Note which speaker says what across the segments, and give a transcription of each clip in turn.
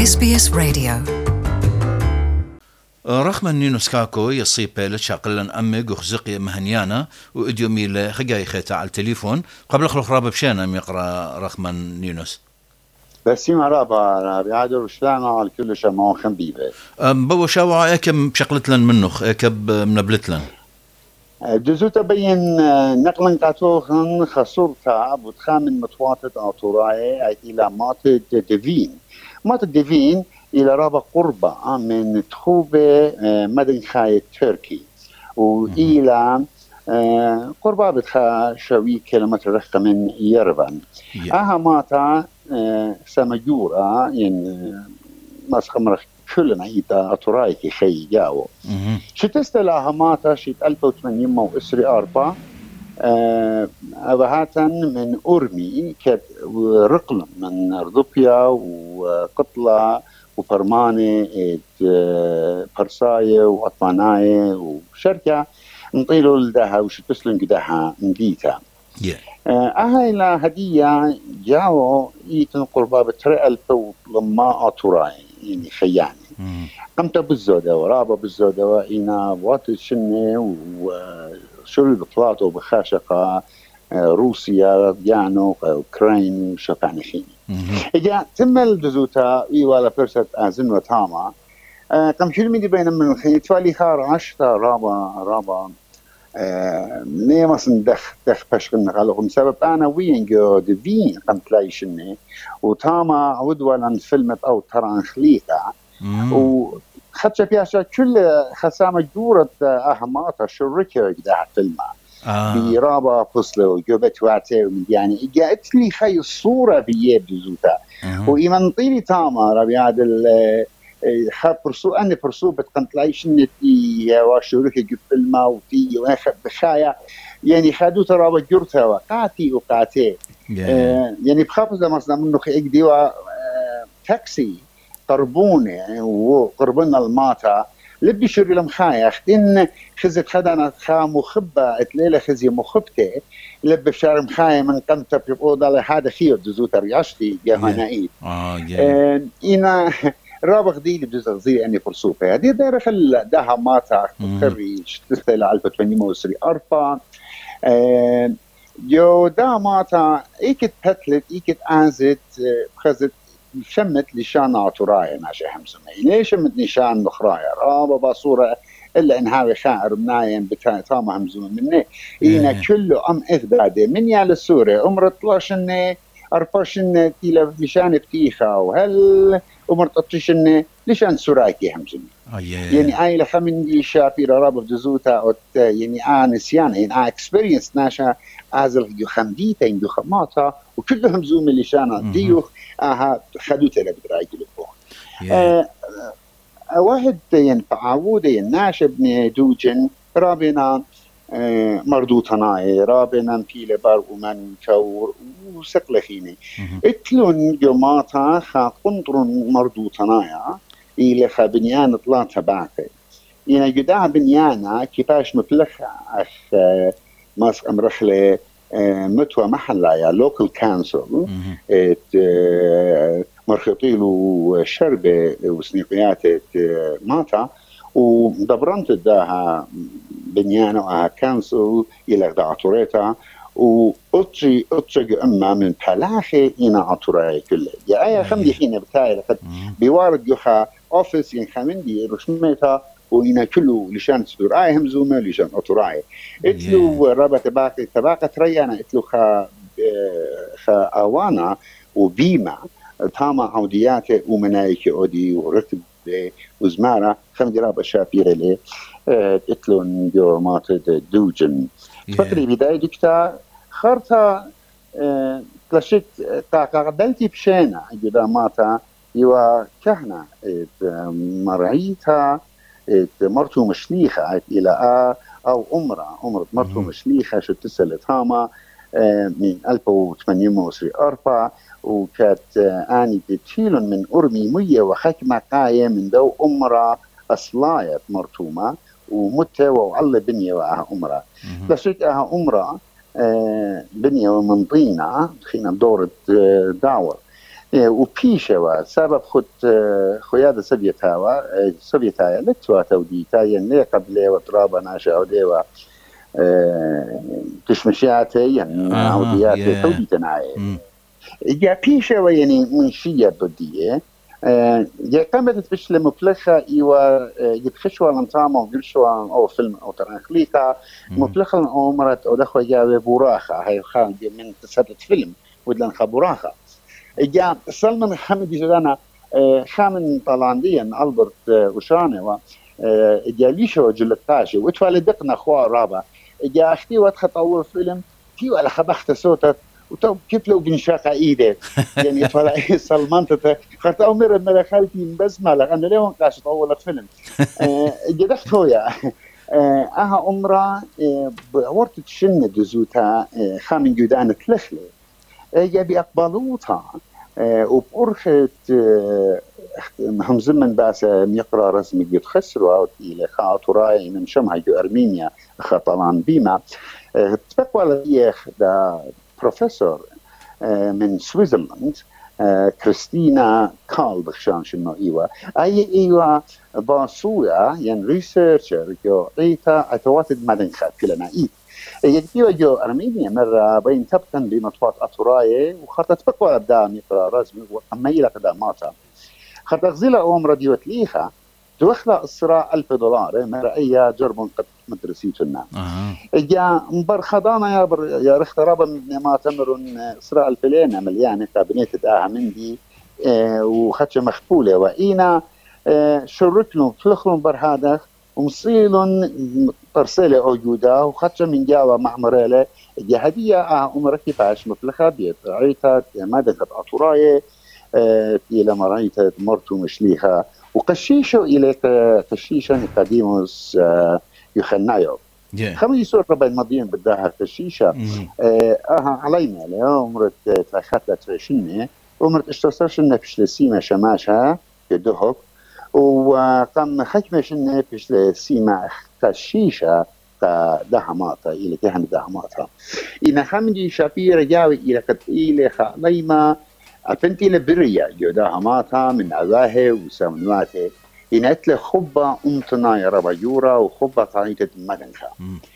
Speaker 1: SBS Radio.
Speaker 2: رغم نينوس كاكو يصيب بيلت شاقلا أمي وخزقي مهنيانا وإديومي لخجاي خيتا على التليفون قبل خلق رابا بشانا يقرأ رغم نينوس
Speaker 3: بس ما رابا بيعادوا وشلانا على كل شيء ما خنبيبه
Speaker 2: بو شاوع اكب شقلتلن منخ اكب منبلتلن
Speaker 3: جزو تبين نقلا قاتوخن خصورتا بتخامن متواطد أطوراي إلى ماتد ديفين إلى رابا قربة من تخوبة مدن خاية تركي وإلى قربة بتخا شوي كيلومتر رخة من يربن أها ماتا سمجورة يعني مسخمرخ كلنا إيتا أطرايكي خي جاو شتستلا هماتا شيت 1804 أبهاتا من أورمي كت رقل من رضوبيا وقطلة وفرمانة برساية وأطماناية وشركة نطيلوا لدها وشتسلن قدها مديتا أهاي لا هدية جاو إيتن قربا بتري ألف لما أطراي يعني خياني قمت بالزودة ورابا بالزودة وإنا وات الشنة وشري بطلاطو بخاشقة روسيا ديانو أوكرين وشفعني خيني إجا تم الجزوتا إيوالا فرصة أزن وتاما قم شلمي دي بين من الخيط توالي خارش رابا نيمسن دخ بشكن غالهم سبب أنا وينجو دفين قمت لاي شنة وتاما عودوا فيلمت أو تران خليقة وخدش فيها كل خسامة جورة أهماتها شركة قدها فيلمة برابا فصله وجوبت وعته يعني جاءت لي خي الصورة بياب جزوتا وإيمان طيلي تاما ربي هذا خاب برسو أنا برسو بتقنت لايش نتي وشركة جب فيلمة وتي وأخذ بخايا يعني خدوا ترابا جورتها وقاتي يعني بخافز مثلا منه خيك ديوا تاكسي قربون يعني وقربنا الماتا لبي شري لهم خايا اختين خزت خدنا خا مخبة اتليلة خزي مخبته لبي شارع مخايا من قمت بيقول هذا خير جزوت رياشتي جهنائي إنا رابق دي بجزء زي أني فرصوفة هذه دايرة خل دها ماتا خري شتستيل على 1804 جو دا ماتا ايكت بتلت ايكت انزت خزت شمت لشان عطرايا ناشي همسمي ليش شمت نشان نخرايا رابا بصورة إلا إنها خائر منايا بتاما همزوم مني إينا كله أم إخدادي من يال السورة أمر طلاشن أرباشن تيلا لشان بتيخا وهل أمر تطشن لشان سوراكي همزوم يعني آي لخمن دي شابير رابا بجزوتا يعني نسيان يعني experience ناشا أزل ديو خمديتا ديو خماتا وكلهم زوم لشان ديو خدوته لبدراي يقولوا واحد يعني تعاود الناش ابن دوجن رابنا مردوطناي رابنا بيل بار ومن كور وسقلخيني اتلون جماعة خا قنطرن مردوطنايا إلى خبنيان طلع تبعته يعني جدا بنيانا كيفاش مفلخة أخ ماسك أمرخلة متوى محلة يا لوكال كانسل مرخطيلو شربة وسنيقيات ماتا ودبرنت داها بنيانا وها كانسل إلى دعطوريتا وأطري أما من بلاخي إنا عطوري كله يا أي خمدي حين بتاعي لقد بيوارد يوخا أوفيس ين خمندي رسميتا وإنا كله لشان صدور همزومة لشان أطراي إتلو رابط باقي ريانا إتلو خا أوانا وبيما تاما عودياته ومنايك أودي ورتب وزمارة خمدي رابط شافير لي إتلو نجو ماتد دوجن فكري بداية دكتا خرطة تلاشيت قدلتي بشينا جدا ماتا يوا كهنة مرعيتها مرتو مشليخة إلى أو أمرة مرتو مشليخة شو تسألت هاما من 1804 وكانت آني بتشيلون من أرمي مية وحكمة قاية من دو أمرة أصلاية مرتومة ومتى وعلى بنية وعها أمرة لسيت أها أمرة بنية ومنطينة خينا دورة دعوة وبيشوا سبب خد خيادة سوفيتايا لتوا توديتايا اللي قبل وترابا ناشا وديوا كشمشياتي يعني عودياتي توديتناي جا بيشوا يعني من شيء بديه جا قامت بشل مفلخة إيوا يتخشوا لنطامة وقرشوا أو فيلم أو ترانخليكا مفلخة الأمرت أو دخوا جاوي بوراخة هاي خان من تسدد فيلم ودلن خبوراخة جا سلمان حمدي جدانا خامن طلانديا ألبرت وشاني جا ليشو جلتاشي وتوالدقنا أخوة رابع جا أختي واتخ طور فيلم تيو على خبخت صوتت وتو كيف لو بنشاق ايدك يعني طلع سلمان خرت امر من خالتي بس مالك انا اليوم قاعد اطول الفيلم جدفت هويا اها امرا ورت تشن دزوتها خامن جودان تلخلي جابي اقبالوتها وبأرخت هم زمن باس يقرا رسمي يتخسروا الى خاطراي من شمها جو ارمينيا خطلان بيما تفقوا لي دا بروفيسور من سويسرلاند كريستينا كارل بخشان شنو ايوا باسويا يعني ريسيرشر جو ايتا اتواتد مدنخات كلنا يجيو جو ارمينيا مره بين تبتن بمطفات اتوراي وخطت بقوا قدام يقرا رسمي واما الى قداماتها خطت غزيله اوم راديوت ليها توخلا الصراع $1000 مرة أي جرب قد مدرسيتنا جا برخضانا يا رخترابا ما تمرن صراع الفلينة مليانة كابينيت داها مندي وخدش مخبولة وإينا شركلهم فلخلهم برهادخ ومصيلون ترسيلة أوجودة وخدش من جاوة معمريلة جا هدية أمركي باش مفلخة بيت عيتات مادة أطوراية إلى مرأيتات مرتو مشليها وقشيشو إليك قشيشة نيقاديموس يخنايو خمي يسور ربا الماضيين بداها قشيشة علينا اليوم عمرت تلاخات لترشنة عمرت اشتصرشنة بشلسيمة شماشها يدهك وقام خشمشنة بشلسيمة قشيشة دهماتها إلى كهن دهماتها إن خمجي شابير جاوي إلى قتيلة خاليما أفنتي لبرية جودها ماتها من أذاه وسامنواته إنت لخبة أمتنا يا ربا جورا وخبة طايتة مدنخا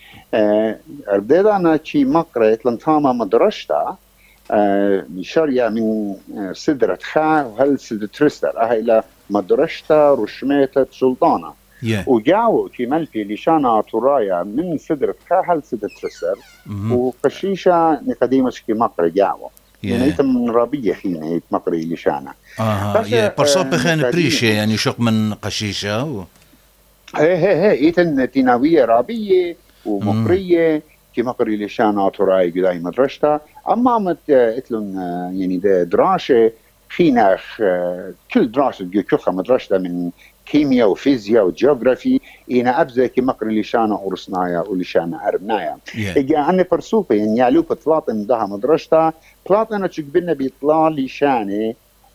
Speaker 3: أردادا أنا شي مقرأت لنطامة مدرشتا بشارية من سدرة خا وهل سدرة ترستر إلى مدرشتا رشميتة سلطانة وجاو كي ملفي لشانا طرايا من سدرة خا هل سدرة ترستر وقشيشة نقديمة كي مقرأ جاو يعني يتم رابية خينا يتمقري لشانا
Speaker 2: برصوب بخين بريشة يعني شق من قشيشة
Speaker 3: هي يتن تناوية رابية ومقرية كي مقري لشانا طراي قداي مدرشتا أما مت اتلون يعني ده دراسة خينا كل دراسة كلها مدرشتا من كيمياء وفيزياء وجيوغرافي إنا أبزا كي مقري لشانا ورسنايا ولشانا أربنايا إجا أنا برسوبة يعني يعلو بطلاطن ده مدرشتا طلعنا تشكبنا بيطلع لشانه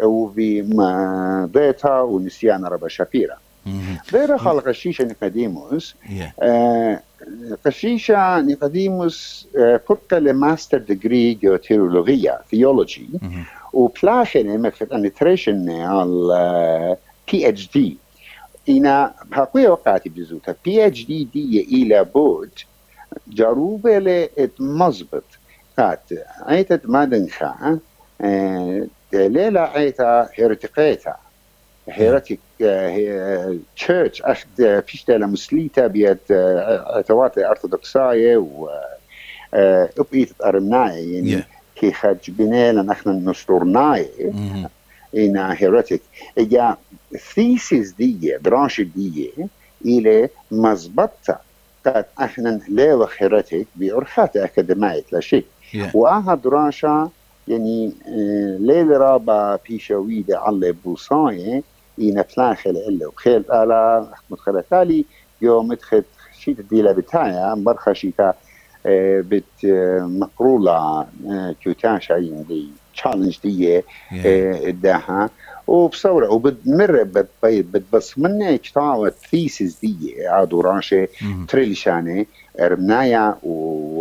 Speaker 3: وبضيتها ونسيان ربا شفيرة غير خلق قشيشة نيقاديموس قشيشة نيقاديموس فرقة لماستر ديجري جيوتيرولوجية ثيولوجي وبلاخنة مكفت أنيتريشن على PhD إنا بحقية وقعتي بجزوتها PhD دي إلى بود جاروبة لإتمزبط قات عيتت مادنخا ليلة عيتا هيرتقيتا هيرتك تشيرش أخد فيشتالا مسليتا بيت أتواتي أرثوذكساية وأبقيت أرمناي يعني كي خرج بنيلا نحن نشترناي إنا هيرتك إجا ثيسيس دي دراسة دي إلى مزبطة قد احنا ليوخ هيرتك بأرخات أكاديمية لا شيء وآها دراسة يعني ليلة رابا بيشاويدة على بوصاية ينفلاخل إلا وخيل آلا مدخلتالي يوم مدخل شيت الديلة بتاعي برخة شيتا بت مقرولة كيوتاشا يعني تشالنج دي اداها وبصورة وبتمر بتبص مني كتاوة ثيسيس دي عادو راشة تريلشاني رمنايا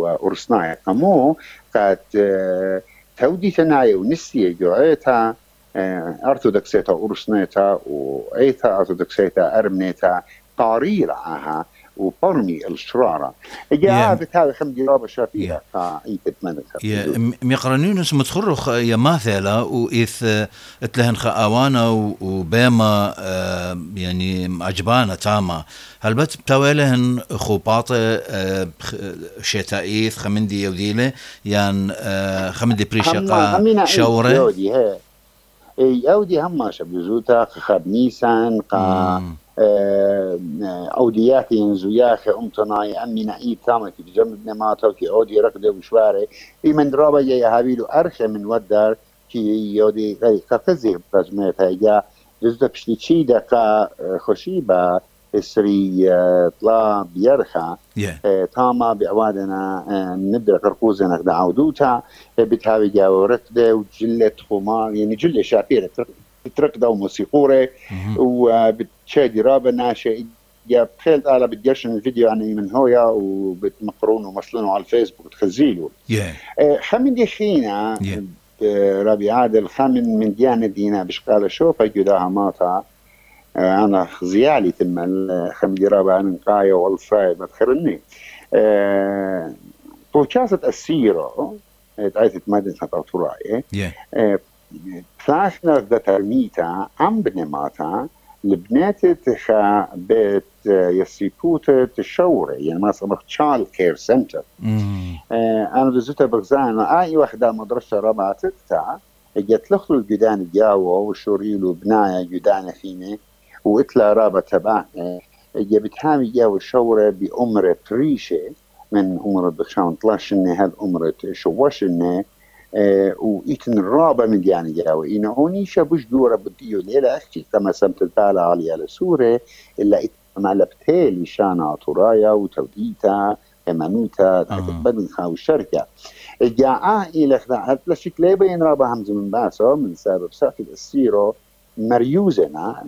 Speaker 3: وأرسنايا كمو قد تودي تنايا ونسية جوعيتها أرثوذكسيتا أورسنيتا وأيثا أرثوذكسيتا أرمنيتا قاريرعها وبرمي الشرارة جاء بتاعي خمدي رابا شافيها قايتت منك
Speaker 2: ميقرنينوس متخرخ يا ماثلا وإث اتلهن خاوانا وبيما يعني عجبانا تاما هل بتاويلهن خوباطة شتائيث خمندي يوديله يعني خمندي بريشقا شورة
Speaker 3: يودي هم شبزوتا خاب نيسان أودياتي ينزوياخي أمتناي أمينا إيه تامك في جنب نماتا كي أودي ركضه وشواري في من درابا جاي هابيلو أرخي من ودار كي يودي غير كفزي برجميتها جا جزء بشتي دقا خشيبة سري طلا بيرخا تاما بعوادنا ندرك ركوزنا دعودوتا بتهاوي جاو ركضه وجلة خمار يعني جلة شابيرة تركضه وموسيقورة وبتشادي رابا ناشئ جاب خيلت على بتجرشن الفيديو عني من هويا وبتمقرونه ومصلونه على الفيسبوك تخزيله خمن دي خينا رابي عادل خمن من ديانة دينا بشقالة شوفة جداها ماتا أنا خزيالي تم خمن دي رابا عن قاية والفاي بتخرني بوشاسة السيرة تعيثت مدينة أطوراي فاشنا ذا ترميتا عم بنماتا لبنات تخا بيت يسيبوت تشوري يعني ما صمخ تشال كير سنتر انا بزوتا بغزان اي وحده مدرسه رباتتا جت لخلو الجدان الجاوة وشوريلو بنايا جدان خيني واتلا رابا تبعنا جبتهامي جاو الشورة بأمرة ريشة من أمرة بخشان طلاشني هاد أمرة شواشني وإيتن الرابع من ديانة جاوة إنه هوني شابوش دورة بديو ليلة أختي كما سمت التالة عليها لسورة إلا إتنا لبتالي شانا طرايا وتوديتا كمانوتا تتبدن خاو الشركة جاء إلى خداعات لشك ليبين رابع همز من باسو من سبب ساكت السيرو مريوزنا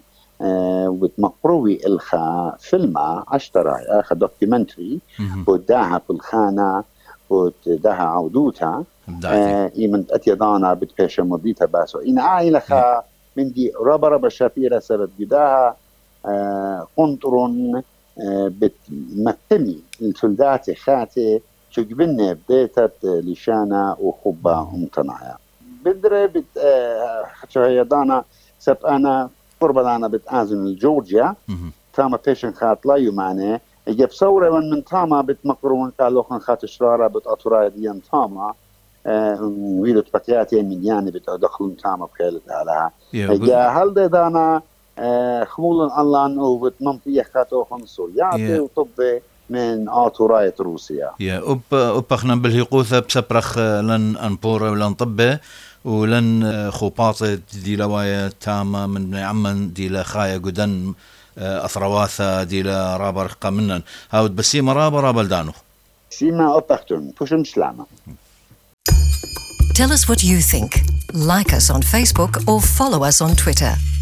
Speaker 3: وتمقروي الخا فيلما عشترايا خا دوكيومنتري وداها في الخانة وداها عودوتا إيمن أتيضانا بتبيش مضيتها باسو إن عائلة خا من دي ربا شافيرة سبب جداها قنطرون بتمثمي السلداتي خاتي شجبني بديتت لشانا وخبا امتنايا بدري هيضانا سب أنا قربانا بتآزن الجورجيا تاما بيشن خات لا يماني يجب صورة من تاما بتمقرون كالوخن خات شرارة بتأطرايا ديان تاما ويلو تبكياتي من يعني بتدخلون تاما بخيلة علىها هل دانا خمول الله وبتمنطية خاتو خمسورياتي وطبي من آطوراية روسيا
Speaker 2: أبخنا بالهيقوثة بسبرخ لن أنبورة ولن طبه ولن خوباطة دي لوايا تاما من عمان دي لخايا قدن أثرواثة دي لرابا رقا منن هاود بسيما رابا لدانو
Speaker 3: سيما أبختون بوشم سلامة.
Speaker 1: Tell us what you think. Like us on Facebook or follow us on Twitter.